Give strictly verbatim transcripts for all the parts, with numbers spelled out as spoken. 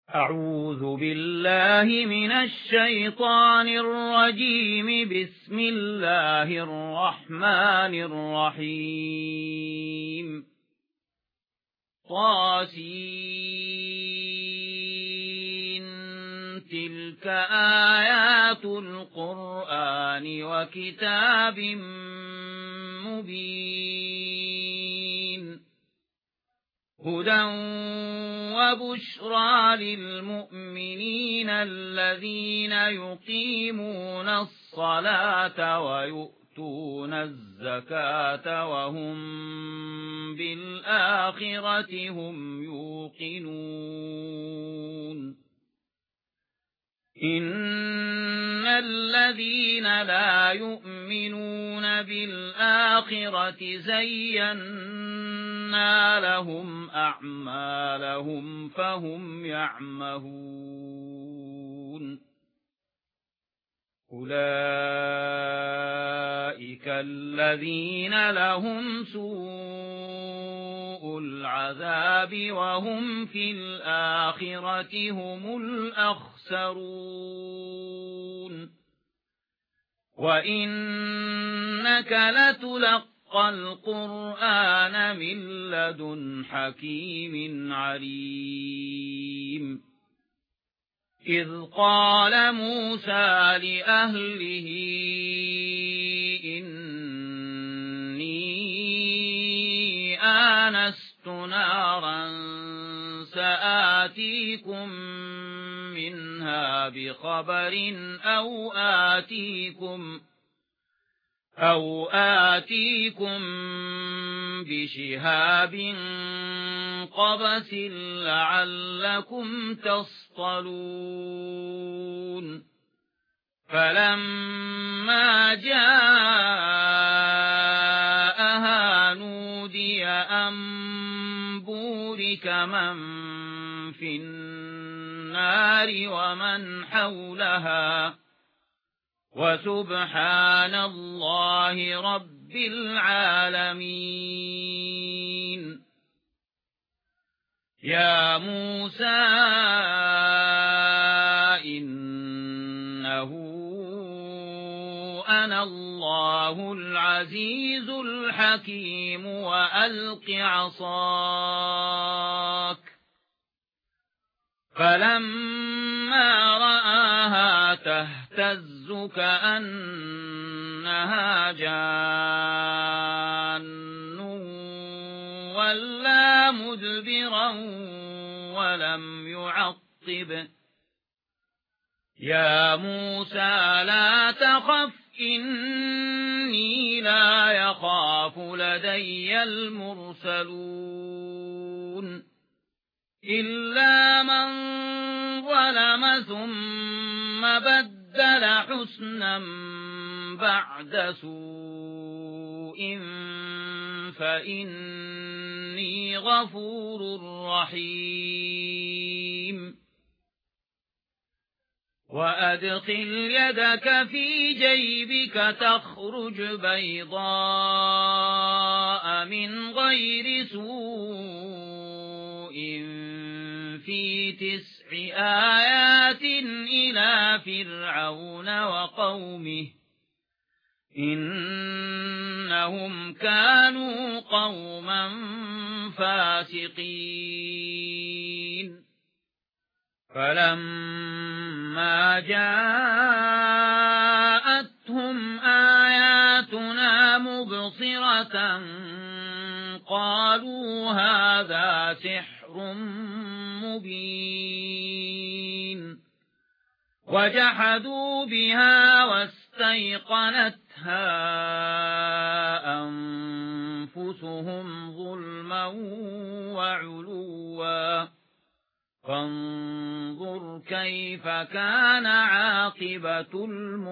أعوذ بالله من الشيطان الرجيم. بسم الله الرحمن الرحيم. طاسين تلك آيات القرآن وكتاب مبين هدى وبشرى للمؤمنين الذين يقيمون الصلاة ويؤتون الزكاة وهم بالآخرة هم يوقنون. إن الذين لا يؤمنون بالآخرة زينا لهم أعمالهم فهم يعمهون. أولئك الذين لهم سوء العذاب وهم في الآخرة هم الأخسرون. وإنك لتلقى القرآن من لدن حكيم عليم. إذ قال موسى لأهله إني آنست نارا سآتيكم منها بخبر أو آتيكم أو آتيكم بشهاب قبس لعلكم تصطلون. فلما جاءها نودي أن بورك من في النار ومن حولها وسبحان الله رب العالمين. يا موسى إنه أنا الله العزيز الحكيم وألق عصاك. فلما رآها تهتز كأنها جان ولا مدبرا ولم يعقب. يا موسى لا تخف إني لا يخاف لدي المرسلون. إلا من ظلم ثم بدل حسنا بعد سوء فإني غفور رحيم. وأدخل يدك في جيبك تخرج بيضاء من غير سوء في تسع آيات إلى فرعون وقومه إنهم كانوا قوما فاسقين. فلما جاءتهم آياتنا مبصرة قالوا هذا سحر مبين. وجحدوا بها واستيقنتها أنفسهم ظلما وعلوا فانظر كيف كان عاقبة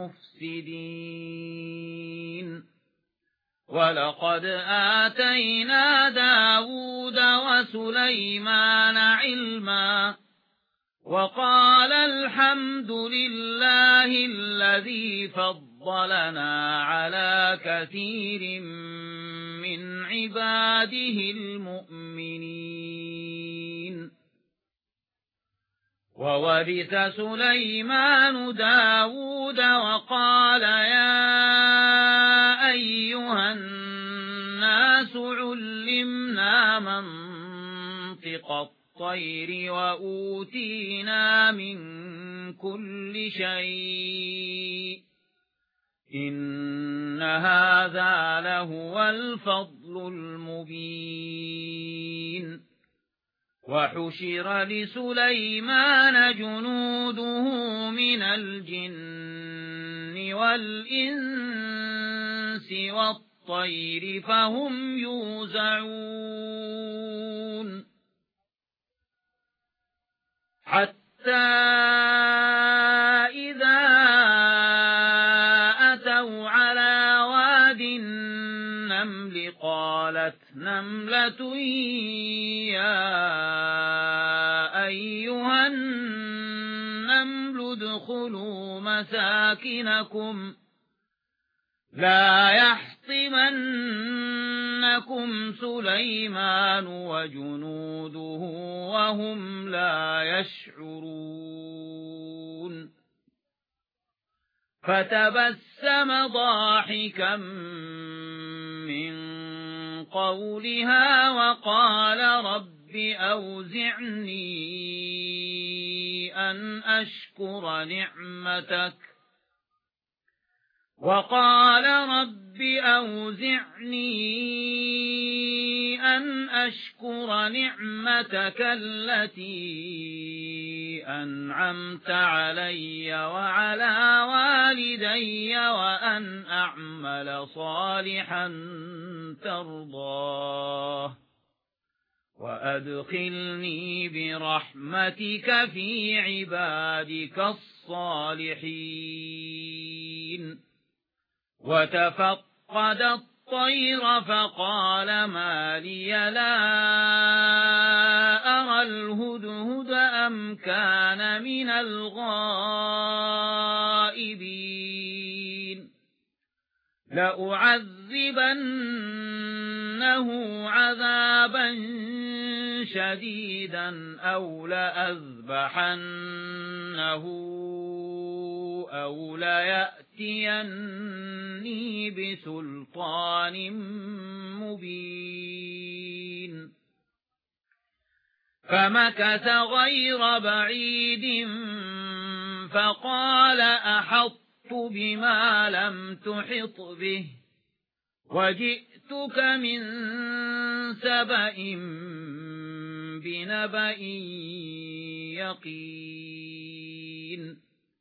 المفسدين. ولقد آتينا داود وسليمان علما وقال الحمد لله الذي فضلنا على كثير من عباده المؤمنين. وورث سليمان داود وقال يا أيها الناس علمنا منطق الطير وأوتينا من كل شيء إن هذا لهو الفضل المبين وحشر لسليمان جنوده من الجن والإنس والطير فهم يوزعون حتى إذا أتوا على واد النمل قالت نملة يا أيها النمل ادخلوا مساكنكم لا يحطمنكم سليمان وجنوده وهم لا يشعرون فتبسم ضاحكا من قولها وقال رب أوزعني أن أشكر نعمتك وقال رب أوزعني أن أشكر نعمتك التي أنعمت علي وعلى والدي وأن أعمل صالحا ترضاه وأدخلني برحمتك في عبادك الصالحين وتفقد الطير فقال ما لي لا أرى الهدهد أم كان من الغائبين لأعذبنه عذابا شديدا أو لأذبحنه أو ليأتيني بسلطان مبين فمكث غير بعيد فقال أحطت بما لم تحط به وجئتك من سبأ بنبأ يقين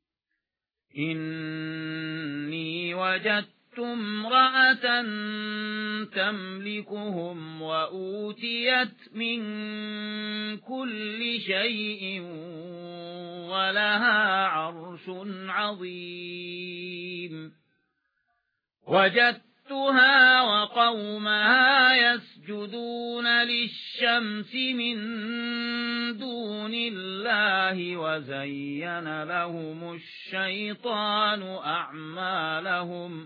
إني وجدت امرأة تملكهم وأوتيت من كل شيء ولها عرش عظيم وجدتها وقومها يسجدون للشمس من دون الله وزين لهم الشيطان أعمالهم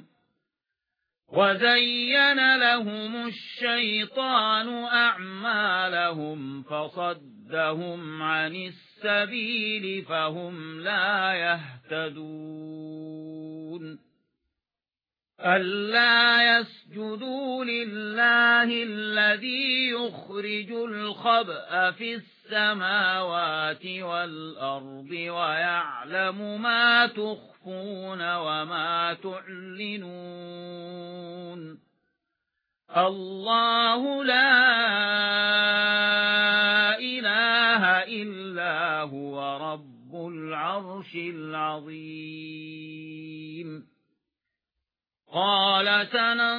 وزين لهم الشيطان أعمالهم فصدهم عن السبيل فهم لا يهتدون ألا يسجدوا لله الذي يخرج الخبأ في السماوات والأرض ويعلم ما تخفون وما تعلنون الله لا إله إلا هو رب العرش العظيم قال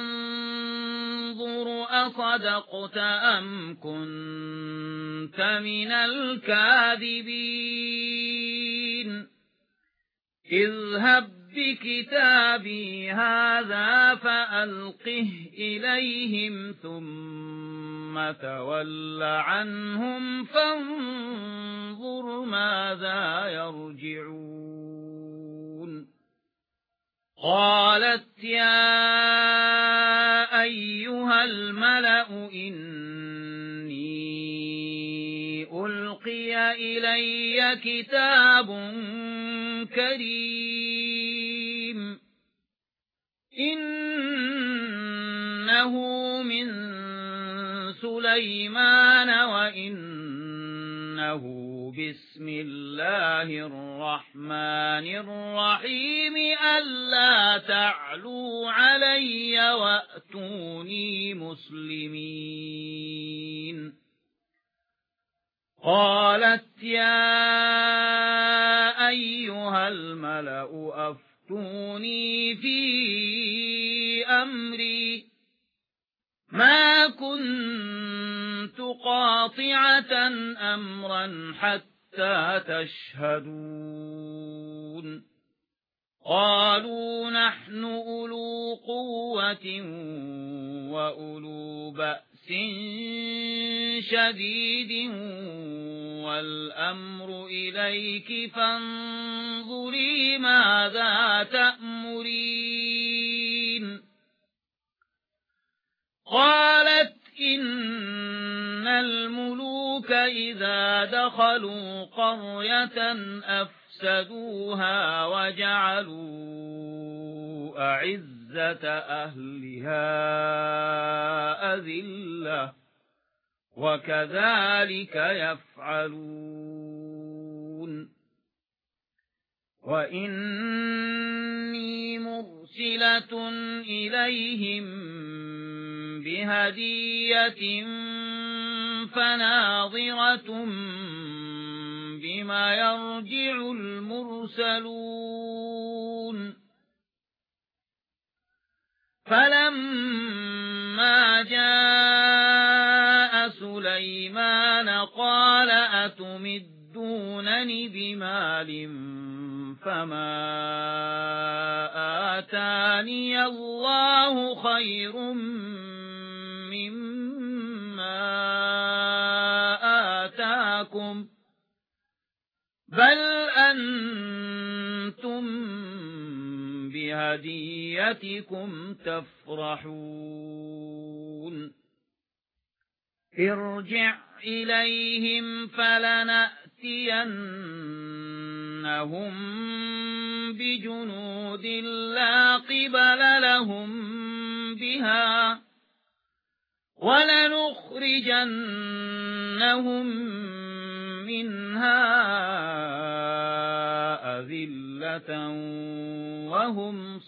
سننظر أصدقت أم كنت من الكاذبين اذهب بكتابي هذا فألقه إليهم ثم تول عنهم فانظر ماذا يرجعون قالت يا أيها الملأ إني ألقي أوحي إلي كتاب كريم إنه من سليمان وإنه بسم الله الرحمن الرحيم ألا تعلوا علي وأتوني مسلمين قالت يا أيها الملأ أفتوني في أمري ما كنت قاطعة أمرا حتى تشهدون قالوا نحن أولو قوة وأولو بأس شديد والأمر إليك فانظري ماذا تأمرين قالت إن الملوك إذا دخلوا قرية أفسدوها وجعلوا أعزة أهلها أذلة وكذلك يفعلون وإني مرسلة إليهم بهدية فناظرة بما يرجع المرسلون فلما جاء سليمان قال أتمدونني بمال فما آتاني الله خير مما آتاكم بل أنتم بهديتكم تفرحون ارجع إليهم فلنأتينهم بجنود لا قبل لهم بها ولنخرجنهم منها أذلة وهم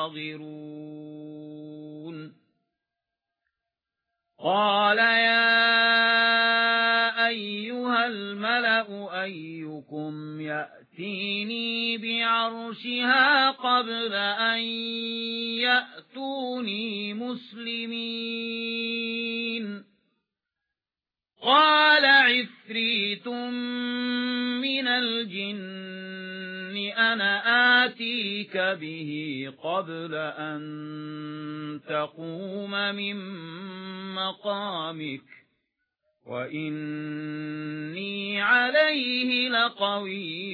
صاغرون قال يا أيها الملأ أيكم يأتيني بعرشها قبل أن يأتوني مسلمين قال عفريت من الجن أنا آتيك به قبل أن تقوم من مقامك وإني عليه لقوي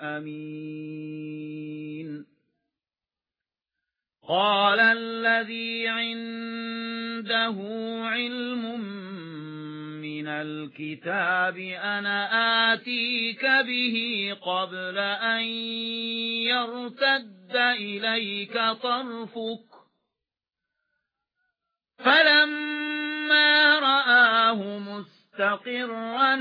أمين قال الذي عنده علم من الكتاب أنا آتيك به قبل أن يرتد إليك طرفك فلما رآه مستقرا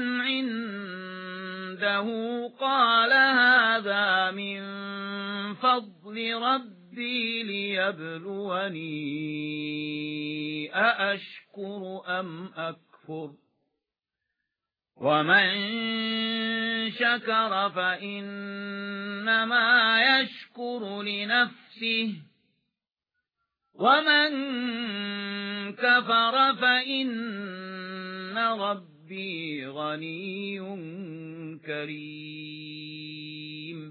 عنده قال هذا من فضل ربي ليبلوني أأشكر أم أكفر ومن شكر فإنما يشكر لنفسه ومن كفر فإن ربي غني كريم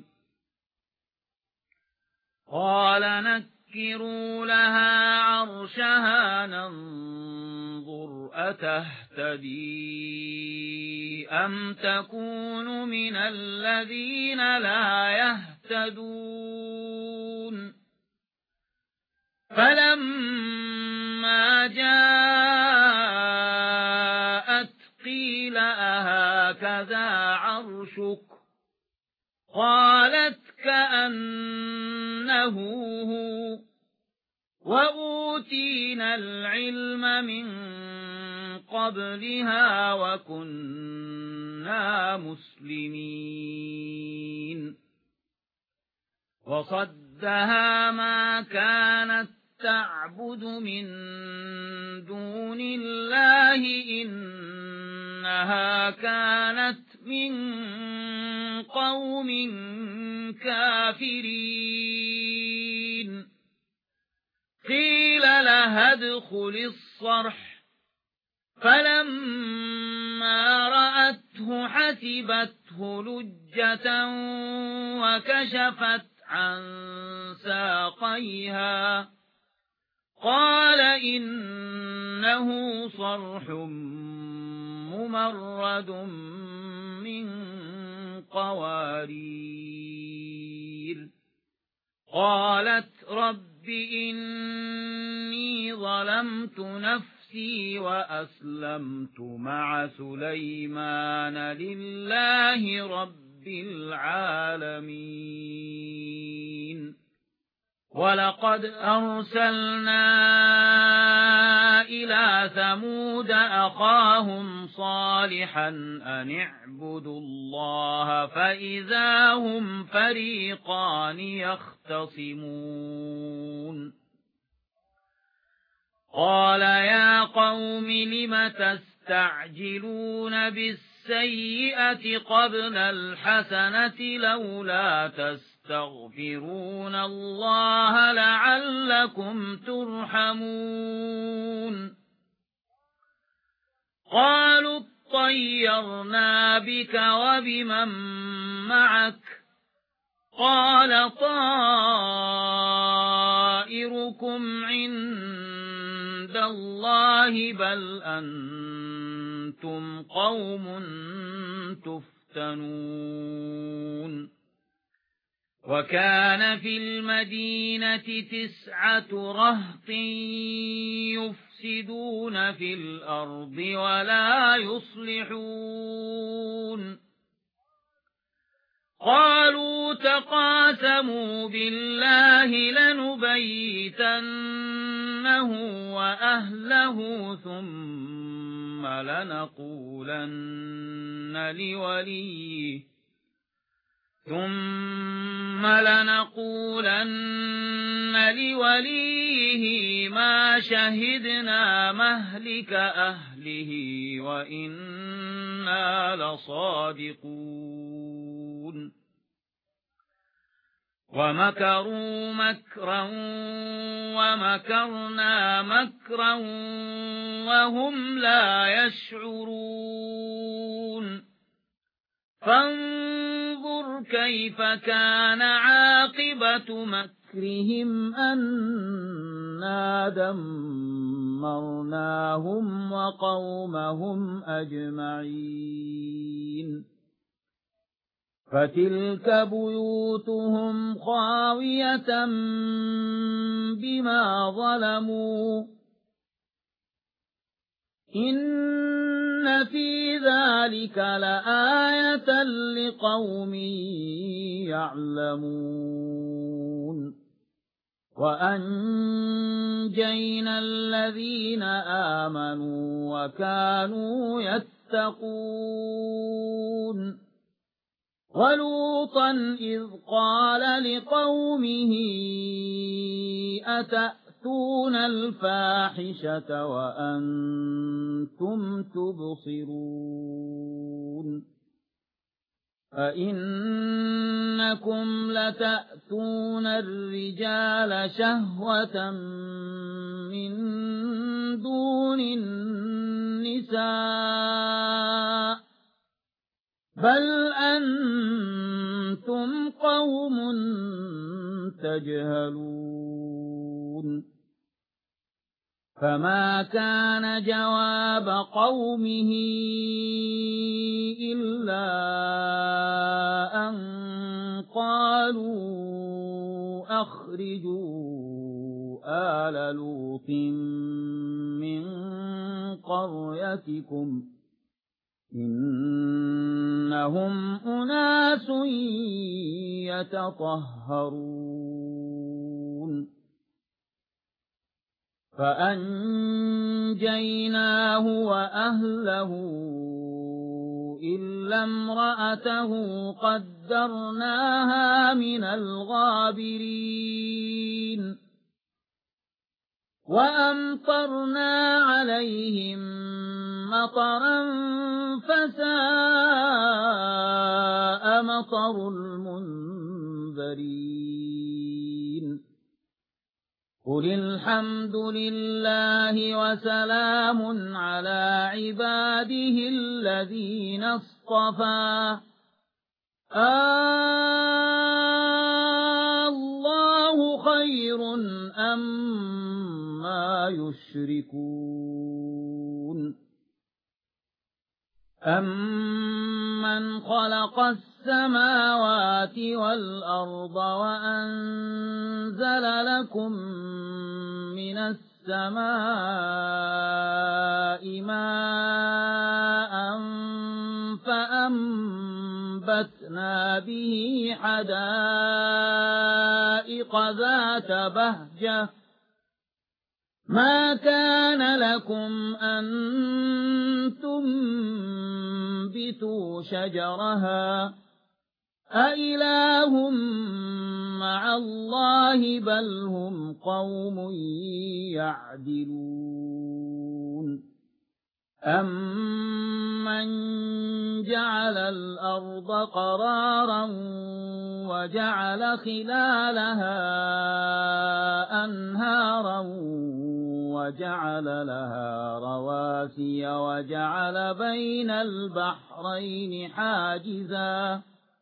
قال نكروا لها عرشها ننظر أتهتدي أم تكون من الذين لا يهتدون فلما جاءت قيل قيل أهكذا عرشك قالت كأنه هو وأوتينا العلم من قبلها وكنا مسلمين وصدها ما كانت تعبد من دون الله إنها كانت من قوم كافرين قيل لها ادخل الصرح فلما رأته حسبته لجة وكشفت عن ساقيها قال إنه صرح ممرد من قوارير قالت رب إني ظلمت نفسي وأسلمت مع سليمان لله رب العالمين ولقد أرسلنا إلى ثمود أخاهم صالحا أن اعبدوا الله فإذا هم فريقان يختصمون قال يا قوم لم تستعجلون بالسيئة قبل الحسنة لولا تستعجلون تستغفرون الله لعلكم ترحمون قالوا اطيرنا بك وبمن معك قال طائركم عند الله بل أنتم قوم تفتنون وكان في المدينة تسعة رهط يفسدون في الأرض ولا يصلحون قالوا تقاسموا بالله لنبيتنه وأهله ثم لنقولن لوليه ثم لنقولن لوليه ما شهدنا مهلك أهله وإنا لصادقون ومكروا مكرا ومكرنا مكرا وهم لا يشعرون فانظر كيف كان عاقبة مكرهم أنا دمرناهم وقومهم أجمعين فتلك بيوتهم خاوية بما ظلموا إن في ذلك لآية لقوم يعلمون وأنجينا الذين آمنوا وكانوا يتقون ولوطا إذ قال لقومه أتأتون الفاحشة وأنتم تبصرون فإنكم لتأتون الرجال شهوة من دون النساء بل أنتم قوم تجهلون فما كان جواب قومه إلا أن قالوا أخرجوا آل لوط من قريتكم إنهم أناس يتطهرون فأنجيناه وأهله إلا امرأته قدرناها من الغابرين وأمطرنا عليهم مطرا فساء مطر المنذرين قل الحمد لله وسلام على عباده الذين اصطفى الله خير أما يشركون أمن خلق السماوات والأرض وأنزل لكم من السماء ماء فأنبتنا به حدائق ذات بهجة ما كان لكم أن تنبتوا شجرها أإله مع الله بل هم قوم يعدلون أمن جعل الأرض قرارا وجعل خلالها أنهارا وجعل لها رواسي وجعل بين البحرين حاجزا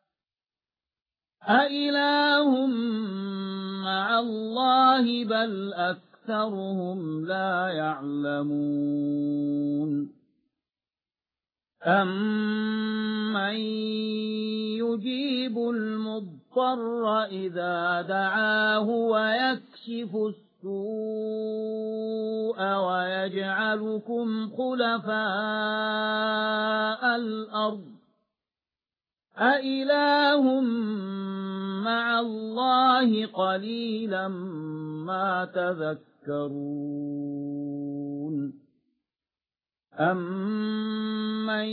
أإله مع الله بل أكثرهم لا يعلمون أمن يجيب المضطر إذا دعاه ويكشف السوء ويجعلكم خلفاء الأرض أإله مع الله قليلا ما تذكرون أمن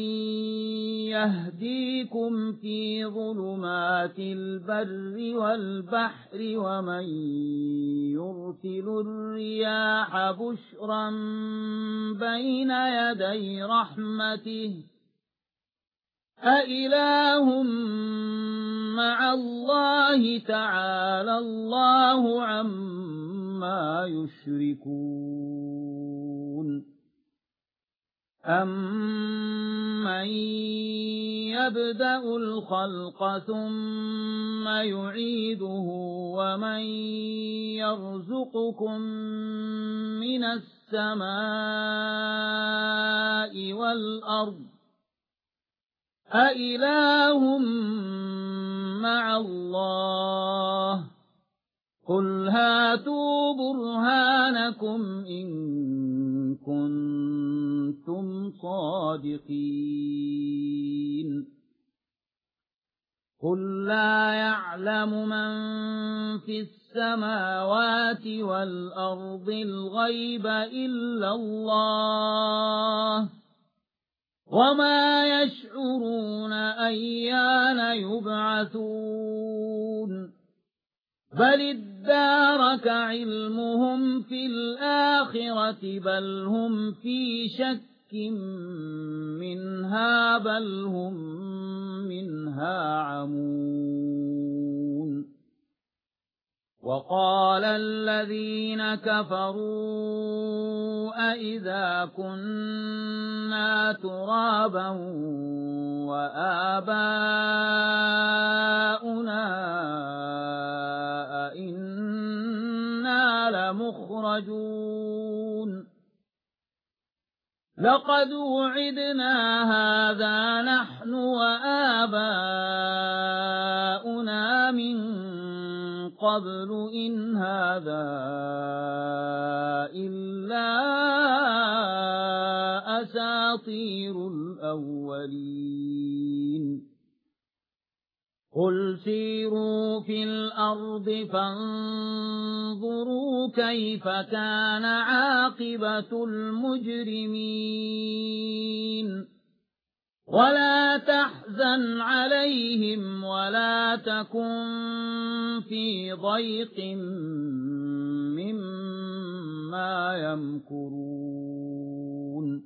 يهديكم في ظلمات البر والبحر ومن يرسل الرياح بشرا بين يدي رحمته أإله مع الله تعالى الله عما يشركون أمن يبدأ الخلق ثم يعيده ومن يرزقكم من السماء والأرض أإله مع الله قل هاتوا برهانكم إن كنتم صادقين قل لا يعلم من في السماوات والأرض الغيب إلا الله وما يشعرون أيان يبعثون بل ادارك علمهم في الآخرة بل هم في شك منها بل هم منها عمون وقال الذين كفروا أئذا كنا ترابا وآباؤنا أئنا لمخرجون لقد وعدنا هذا نحن وآباؤنا من قبل إن هذا إلا أساطير الأولين الأولين قل سيروا في الأرض فانظروا كيف كان عاقبة المجرمين ولا تحزن عليهم ولا تكن في ضيق مما يمكرون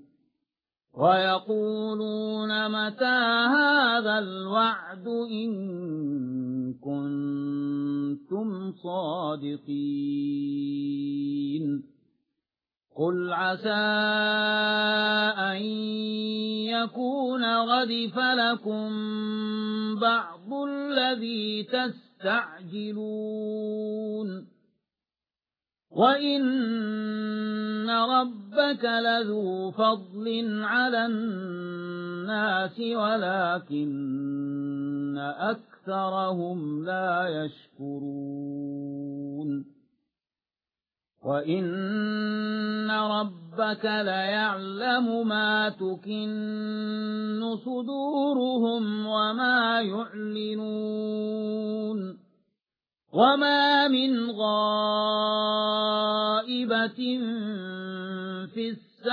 ويقولون متى هذا الوعد إن كنتم صادقين قل عسى أن يكون ردف لكم بعض الذي تستعجلون وإن ربك لذو فضل على الناس ولكن أكثرهم لا يشكرون وإن ربك ليعلم ما تكن صدورهم وما يعلنون وما من غائبة في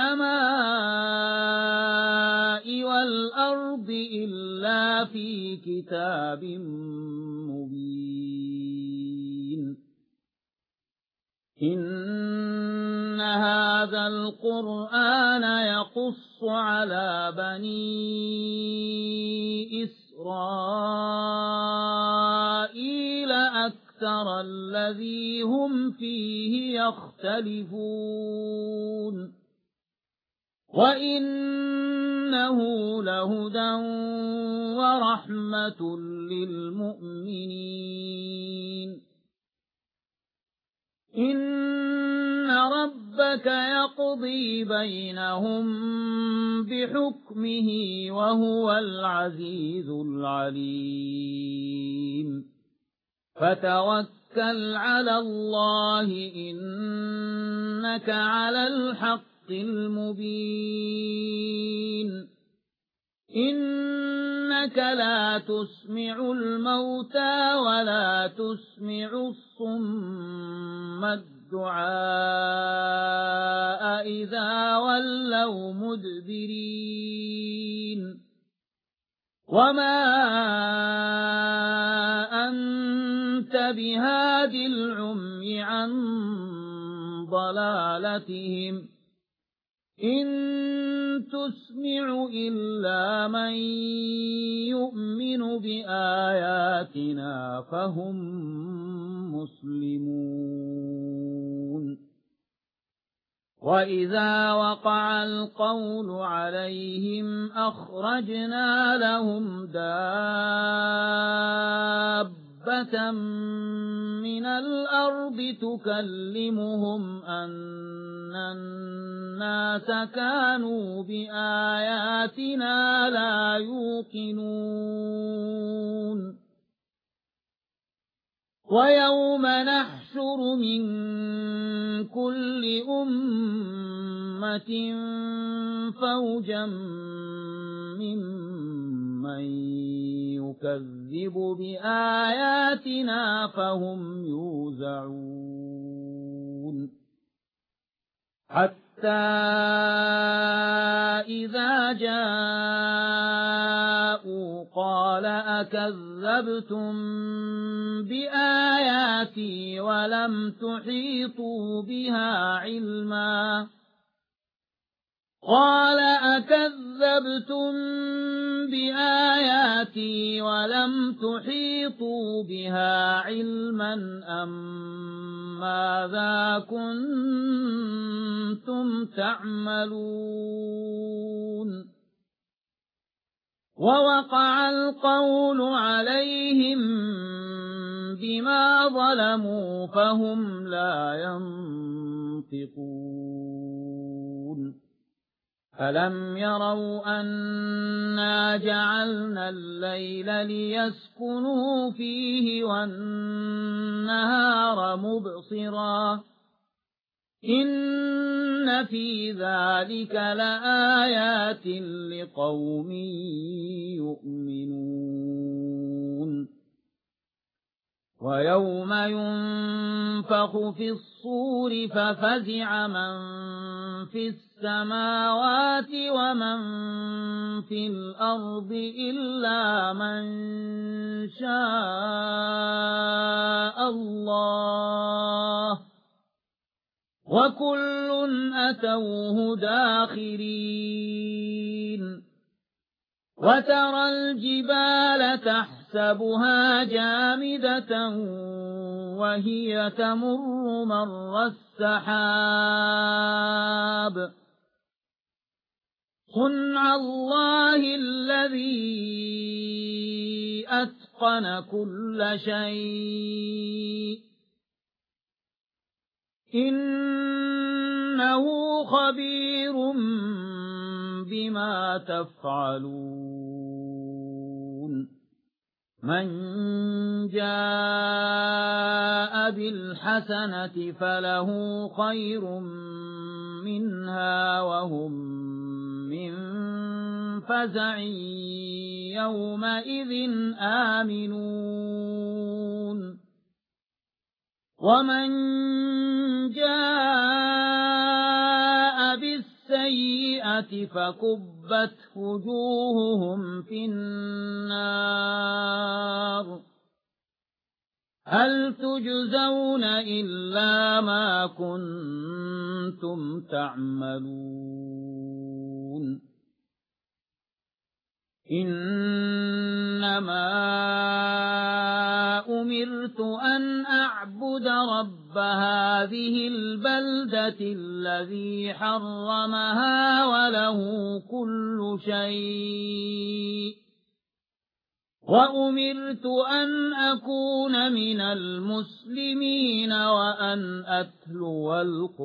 السماء والأرض إلا في كتاب مبين إن هذا القرآن يقص على بني إسرائيل أكثر الذي هم فيه يختلفون وإنه لهدى ورحمة للمؤمنين إن ربك يقضي بينهم بحكمه وهو العزيز العليم فتوكل على الله إنك على الحق المبين إنك لا تسمع الموتى ولا تسمع الصم الدعاء إذا ولوا مدبرين وما أنت بهاد العمي عن ضلالتهم إن تسمع إلا من يؤمن بآياتنا فهم مسلمون وإذا وقع القول عليهم أخرجنا لهم دابة من الأرض تكلمهم أن الناس كانوا بآياتنا لا يوقنون ويوم نحشر من كل أمة فوجا ممن يكذب بآياتنا فهم يوزعون حتى إذا جاءوا قال أكذبتم بآياتي ولم تحيطوا بها علما قال أكذبتم بآياتي ولم تحيطوا بها علما أم ماذا كنتم تعملون ووقع القول عليهم بما ظلموا فهم لا ينطقون ألم يروا أنا جعلنا الليل ليسكنوا فيه والنهار مبصرا إن في ذلك لآيات لقوم يؤمنون ويوم ينفخ في الصور ففزع من في السماوات ومن في الأرض إلا من شاء الله وكل أتوه داخرين وترى الجبال تحسبها جامدة وهي تمر مر السحاب صنع الله الذي أتقن كل شيء إنه خبير بما تفعلون من جاء بالحسنة فله خير منها وهم من فزع يومئذ آمنون ومن جاء بالسيئة فكبت وجوههم في النار هل تجزون إلا ما كنتم تعملون إنما أمرت أن أعبد رب هذه البلدة الذي حرمها وله كل شيء وأمرت أن أكون من المسلمين وأن أتلو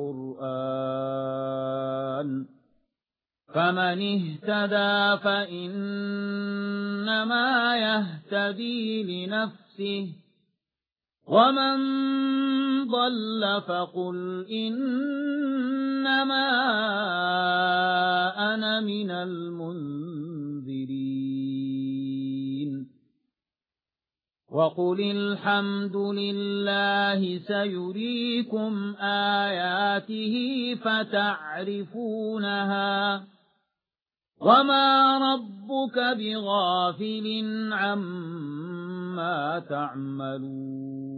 القرآن فمن اهتدى فإنما يهتدي لنفسه ومن ضل فقل إنما أنا من المنذرين وقل الحمد لله سيريكم آياته فتعرفونها وما ربك بغافل عما تعملون